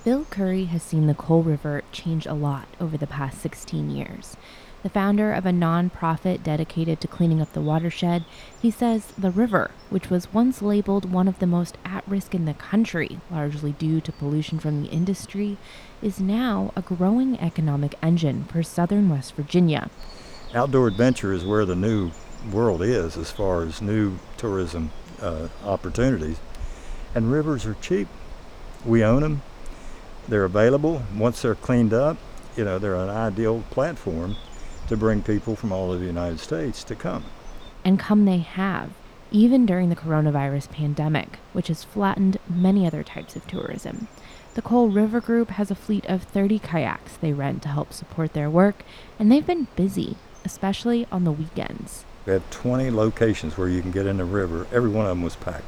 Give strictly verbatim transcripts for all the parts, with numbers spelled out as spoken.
Bill Curry has seen the Coal River change a lot over the past sixteen years. The founder of a nonprofit dedicated to cleaning up the watershed, he says the river, which was once labeled one of the most at risk in the country, largely due to pollution from the industry, is now a growing economic engine for southern West Virginia. Outdoor adventure is where the new world is as far as new tourism uh, opportunities. And rivers are cheap. We own them. They're available. Once they're cleaned up, you know, they're an ideal platform to bring people from all over the United States to come. And come they have, even during the coronavirus pandemic, which has flattened many other types of tourism. The Coal River Group has a fleet of thirty kayaks they rent to help support their work, and they've been busy, especially on the weekends. We have twenty locations where you can get in the river. Every one of them was packed.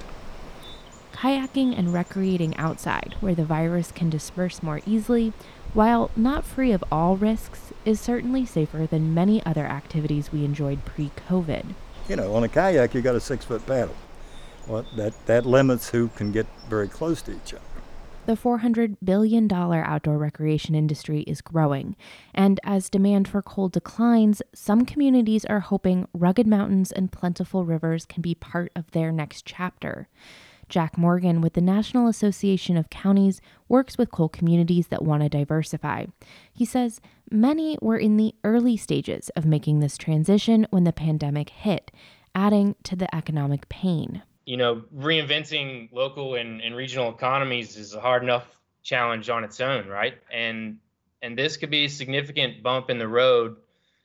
Kayaking and recreating outside, where the virus can disperse more easily, while not free of all risks, is certainly safer than many other activities we enjoyed pre-COVID. You know, on a kayak, you got a six-foot paddle. Well, that, that limits who can get very close to each other. The four hundred billion dollars outdoor recreation industry is growing, and as demand for coal declines, some communities are hoping rugged mountains and plentiful rivers can be part of their next chapter. Jack Morgan with the National Association of Counties works with coal communities that want to diversify. He says many were in the early stages of making this transition when the pandemic hit, adding to the economic pain. You know, reinventing local and, and regional economies is a hard enough challenge on its own, right? And and this could be a significant bump in the road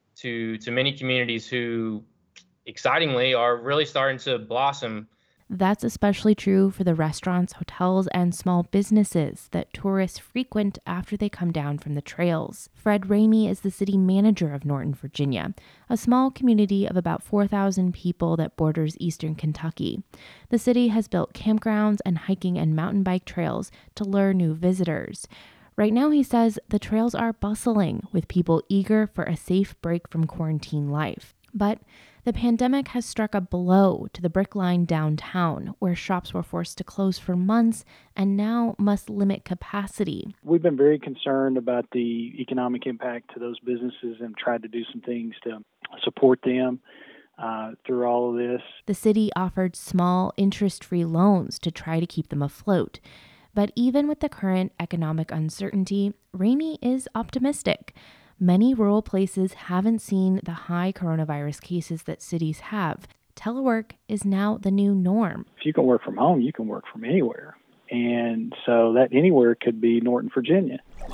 to to many communities who, excitingly, are really starting to blossom. That's especially true for the restaurants, hotels, and small businesses that tourists frequent after they come down from the trails. Fred Ramey is the city manager of Norton, Virginia, a small community of about four thousand people that borders eastern Kentucky. The city has built campgrounds and hiking and mountain bike trails to lure new visitors. Right now, he says, the trails are bustling with people eager for a safe break from quarantine life. But the pandemic has struck a blow to the Brick Line downtown, where shops were forced to close for months and now must limit capacity. We've been very concerned about the economic impact to those businesses and tried to do some things to support them uh, through all of this. The city offered small, interest-free loans to try to keep them afloat. But even with the current economic uncertainty, Ramey is optimistic. Many rural places haven't seen the high coronavirus cases that cities have. Telework is now the new norm. If you can work from home, you can work from anywhere. And so that anywhere could be Norton, Virginia.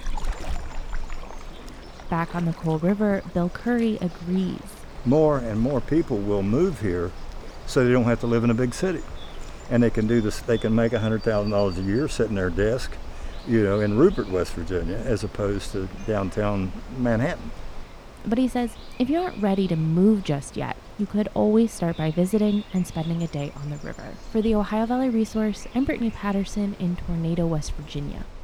Back on the Coal River, Bill Curry agrees. More and more people will move here so they don't have to live in a big city. And they can do this, they can make one hundred thousand dollars a year sitting their desk, you know, in Rupert, West Virginia, as opposed to downtown Manhattan. But he says if you aren't ready to move just yet, you could always start by visiting and spending a day on the river. For the Ohio Valley Resource, I'm Brittany Patterson in Tornado, West Virginia.